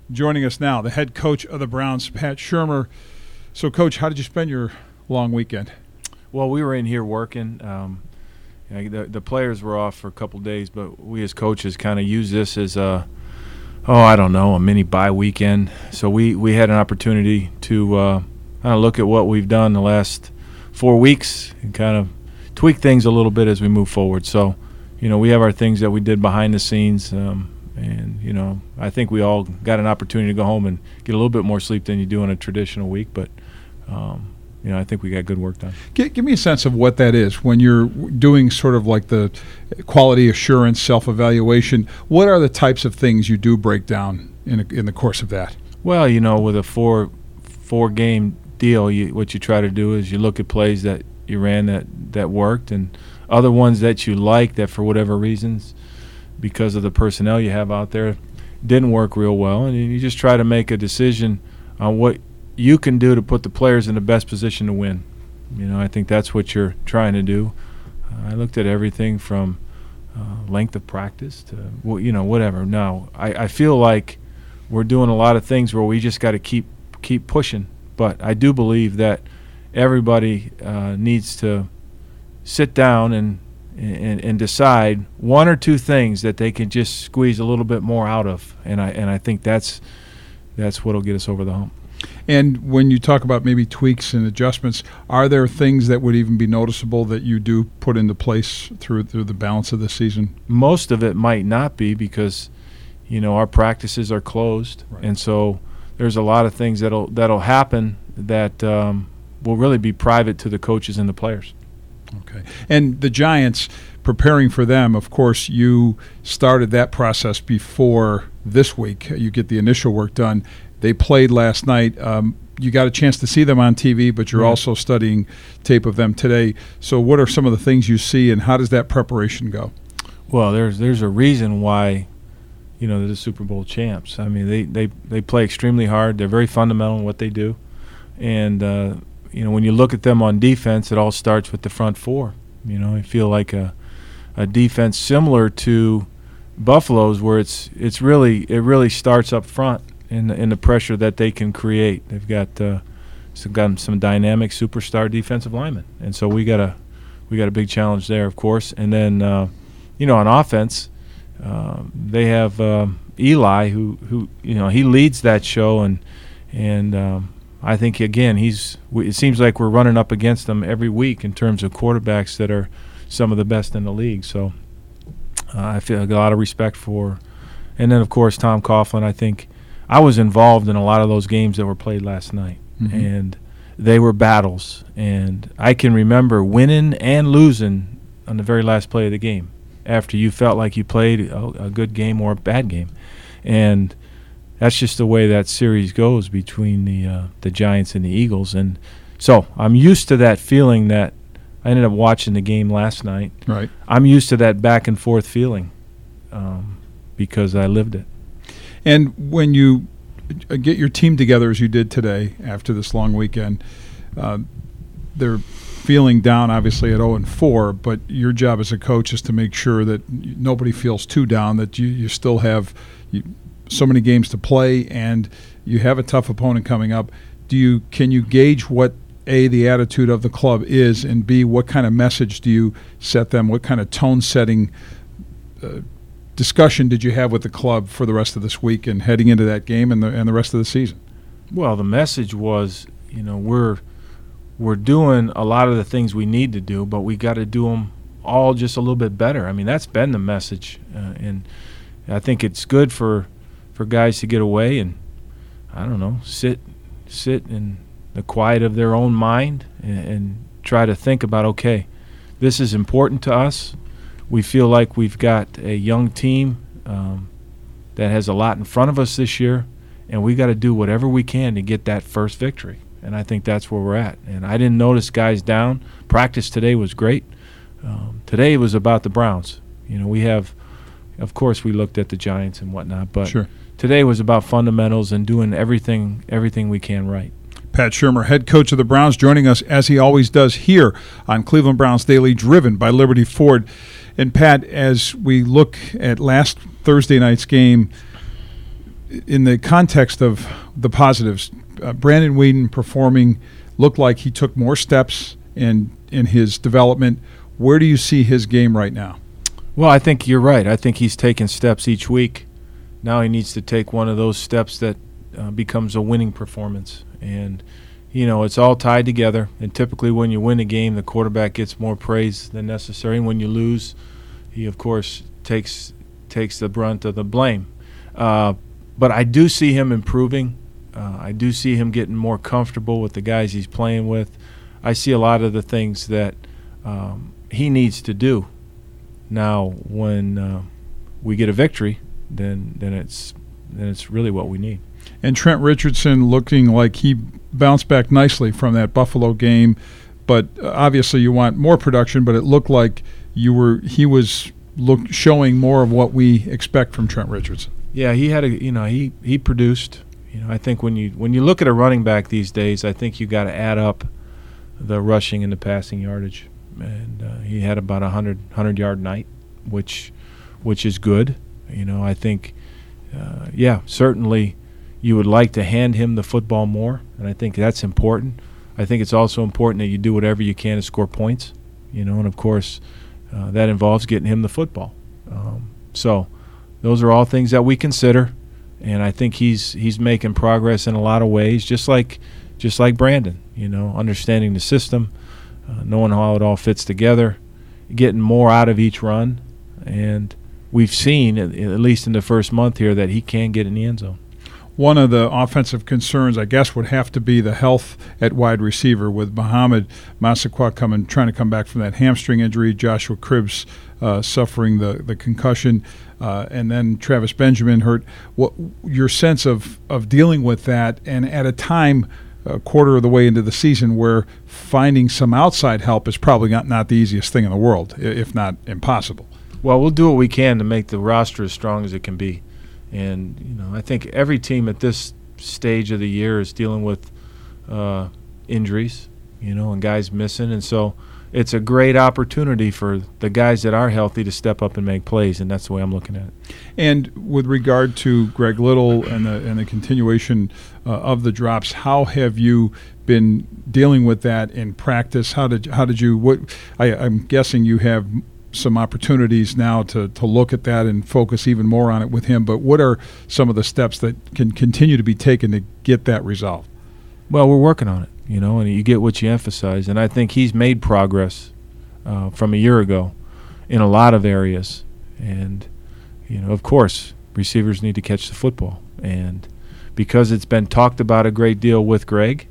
Joining us now, the head coach of the Browns, Pat Shurmur. So, Coach, how did you spend your long weekend? Well, we were in here working. The players were off for a couple days, but we as coaches kind of use this as a mini bye weekend. So we had an opportunity to kind of look at what we've done the last 4 weeks and kind of tweak things a little bit as we move forward. So, we have our things that we did behind the scenes, and I think we all got an opportunity to go home and get a little bit more sleep than you do in a traditional week, but I think we got good work done. Give me a sense of what that is when you're doing sort of like the quality assurance, self-evaluation. What are the types of things you do break down in the course of that? Well, with a four game deal, what you try to do is you look at plays that you ran that worked, and other ones that you like that for whatever reasons, because of the personnel you have out there, didn't work real well, and you just try to make a decision on what you can do to put the players in the best position to win. I think that's what you're trying to do. I looked at everything from length of practice to whatever. Now I feel like we're doing a lot of things where we just got to keep pushing, but I do believe that everybody needs to sit down and decide one or two things that they can just squeeze a little bit more out of, and I think that's what'll get us over the hump. And when you talk about maybe tweaks and adjustments, are there things that would even be noticeable that you do put into place through the balance of the season? Most of it might not be because, our practices are closed, right. And so there's a lot of things that'll happen that will really be private to the coaches and the players. Okay. And the Giants, preparing for them, of course, you started that process before this week. You get the initial work done. They played last night. You got a chance to see them on TV, but you're also studying tape of them today. So what are some of the things you see, and how does that preparation go? Well, there's a reason why, they're the Super Bowl champs. I mean, they play extremely hard. They're very fundamental in what they do. And, when you look at them on defense, it all starts with the front four. I feel like a defense similar to Buffalo's, where it really starts up front in the pressure that they can create. They've got some dynamic superstar defensive linemen, and so we got a big challenge there, of course. And then on offense, they have Eli, who he leads that show, and I think again it seems like we're running up against them every week in terms of quarterbacks that are some of the best in the league. So I feel a lot of respect for, and then of course Tom Coughlin. I think I was involved in a lot of those games that were played last night, and they were battles. And I can remember winning and losing on the very last play of the game after you felt like you played a good game or a bad game. And that's just the way that series goes between the Giants and the Eagles. And so I'm used to that feeling that I ended up watching the game last night. Right. I'm used to that back and forth feeling because I lived it. And when you get your team together as you did today after this long weekend, they're feeling down obviously at 0-4, but your job as a coach is to make sure that nobody feels too down, that you still have so many games to play and you have a tough opponent coming up. Can you gauge what A, the attitude of the club is, and B, what kind of message do you set them? What kind of tone setting discussion did you have with the club for the rest of this week and heading into that game and the rest of the season? Well, the message was, we're doing a lot of the things we need to do, but we got to do them all just a little bit better. I mean, that's been the message, and I think it's good for guys to get away and sit in the quiet of their own mind and try to think about, okay, this is important to us. We feel like we've got a young team that has a lot in front of us this year, and we got to do whatever we can to get that first victory. And I think that's where we're at. And I didn't notice guys down. Practice today was great. Today was about the Browns. We have, of course, we looked at the Giants and whatnot, but sure. Today was about fundamentals and doing everything we can right. Pat Shurmur, head coach of the Browns, joining us as he always does here on Cleveland Browns Daily, driven by Liberty Ford. And Pat, as we look at last Thursday night's game, in the context of the positives, Brandon Weeden performing looked like he took more steps in his development. Where do you see his game right now? Well, I think you're right. I think he's taking steps each week. Now he needs to take one of those steps that becomes a winning performance. And, it's all tied together. And typically when you win a game, the quarterback gets more praise than necessary. And when you lose, he, of course, takes the brunt of the blame. But I do see him improving. I do see him getting more comfortable with the guys he's playing with. I see a lot of the things that he needs to do. Now, when we get a victory, then it's really what we need. And Trent Richardson looking like he bounced back nicely from that Buffalo game, but obviously you want more production. But it looked like he was showing more of what we expect from Trent Richardson. Yeah, he had he produced. I think when you look at a running back these days, I think you got to add up the rushing and the passing yardage, and he had about a 100-yard night, which is good. I think, certainly you would like to hand him the football more, and I think that's important. I think it's also important that you do whatever you can to score points, and of course that involves getting him the football. So those are all things that we consider, and I think he's making progress in a lot of ways, just like Brandon, understanding the system, knowing how it all fits together, getting more out of each run, and we've seen, at least in the first month here, that he can get in the end zone. One of the offensive concerns, I guess, would have to be the health at wide receiver with Muhammad Massaquoi trying to come back from that hamstring injury, Joshua Cribbs suffering the concussion, and then Travis Benjamin hurt. What your sense of dealing with that, and at a time a quarter of the way into the season where finding some outside help is probably not the easiest thing in the world, if not impossible. Well, we'll do what we can to make the roster as strong as it can be. And, I think every team at this stage of the year is dealing with injuries, and guys missing. And so it's a great opportunity for the guys that are healthy to step up and make plays, and that's the way I'm looking at it. And with regard to Greg Little and the continuation of the drops, how have you been dealing with that in practice? How did you I'm guessing you have some opportunities now to look at that and focus even more on it with him, but what are some of the steps that can continue to be taken to get that resolved? Well, we're working on it, and you get what you emphasize, and I think he's made progress from a year ago in a lot of areas, and of course receivers need to catch the football, and because it's been talked about a great deal with Greg,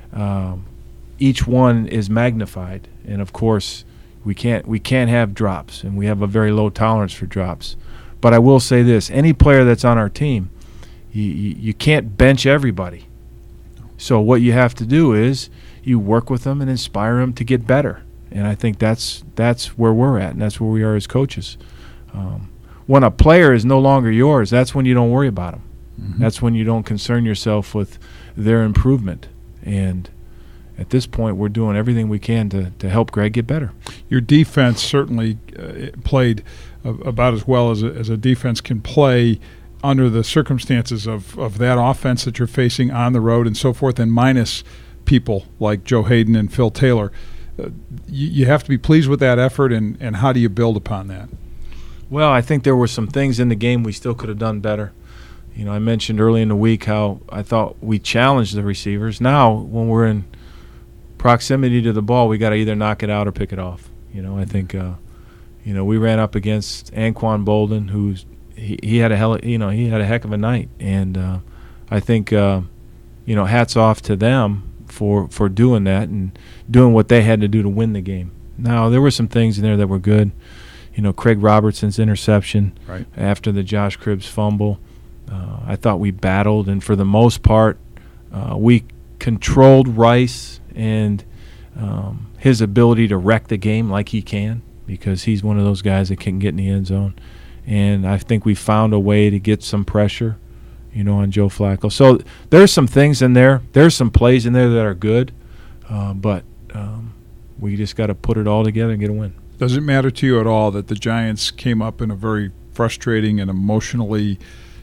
each one is magnified, and of course we can't have drops, and we have a very low tolerance for drops. But I will say this: any player that's on our team, you can't bench everybody. So what you have to do is you work with them and inspire them to get better. And I think that's where we're at, and that's where we are as coaches. When a player is no longer yours, that's when you don't worry about them. Mm-hmm. That's when you don't concern yourself with their improvement. And at this point, we're doing everything we can to help Greg get better. Your defense certainly played about as well as a defense can play under the circumstances of that offense that you're facing on the road and so forth, and minus people like Joe Hayden and Phil Taylor. You have to be pleased with that effort, and how do you build upon that? Well, I think there were some things in the game we still could have done better. I mentioned early in the week how I thought we challenged the receivers. Now, when we're in proximity to the ball, we got to either knock it out or pick it off. I think we ran up against Anquan Bolden, who's he had a heck of a night, and I think hats off to them for doing that and doing what they had to do to win the game. Now, there were some things in there that were good. Craig Robertson's interception right after the Josh Cribbs fumble. I thought we battled, and for the most part, we controlled Rice and his ability to wreck the game like he can, because he's one of those guys that can get in the end zone. And I think we found a way to get some pressure, on Joe Flacco. So there's some things in there. There's some plays in there that are good, but we just got to put it all together and get a win. Does it matter to you at all that the Giants came up in a very frustrating and emotionally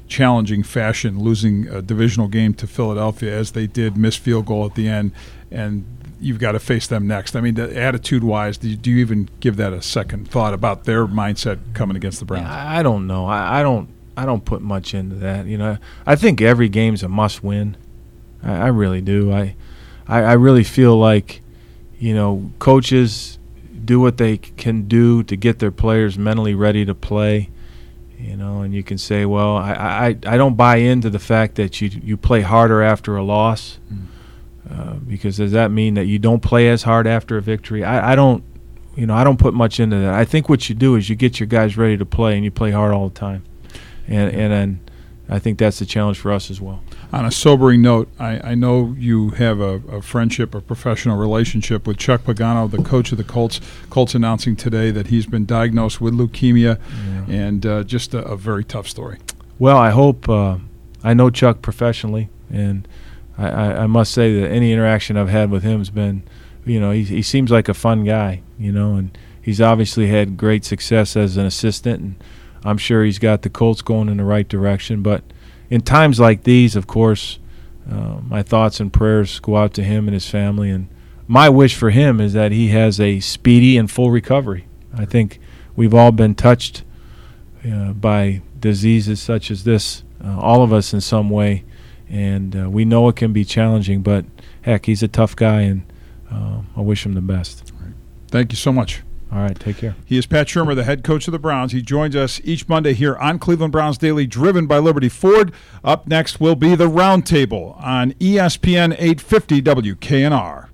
challenging fashion, losing a divisional game to Philadelphia as they did, missed field goal at the end, and you've got to face them next. I mean, attitude-wise, do you even give that a second thought about their mindset coming against the Browns? I don't know. I don't put much into that. You know, I think every game's a must-win. I really do. I really feel like, you know, coaches do what they can do to get their players mentally ready to play. You know, and you can say, well, I don't buy into the fact that you play harder after a loss, because does that mean that you don't play as hard after a victory? I don't put much into that. I think what you do is you get your guys ready to play, and you play hard all the time, and I think that's the challenge for us as well. On a sobering note, I know you have a friendship, a professional relationship with Chuck Pagano, the coach of the Colts. Colts announcing today that he's been diagnosed with leukemia, and just a very tough story. Well, I hope I know Chuck professionally, and I must say that any interaction I've had with him has been, you know, he seems like a fun guy, you know, and he's obviously had great success as an assistant, and I'm sure he's got the Colts going in the right direction. But in times like these, of course, my thoughts and prayers go out to him and his family. And my wish for him is that he has a speedy and full recovery. I think we've all been touched by diseases such as this, all of us in some way. And we know it can be challenging, but, heck, he's a tough guy, and I wish him the best. Right. Thank you so much. All right, take care. He is Pat Shurmur, the head coach of the Browns. He joins us each Monday here on Cleveland Browns Daily, driven by Liberty Ford. Up next will be the Roundtable on ESPN 850 WKNR.